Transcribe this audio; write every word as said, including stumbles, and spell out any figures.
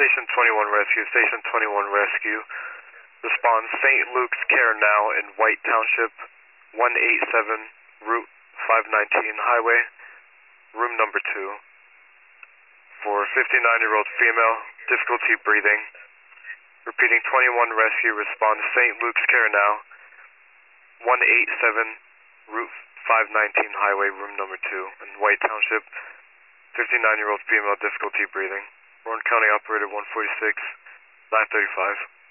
Station twenty-one Rescue, Station twenty-one Rescue. Respond Saint Luke's Care Now in White Township, one eighty-seven Route five nineteen Highway, room number two. For fifty-nine-year-old female, difficulty breathing. Repeating twenty-one Rescue, respond to Saint Luke's Care Now, one eighty-seven Route five nineteen Highway, room number two in White Township. fifty-nine-year-old female, difficulty breathing. Warren County Operator one forty-six, nine thirty-five.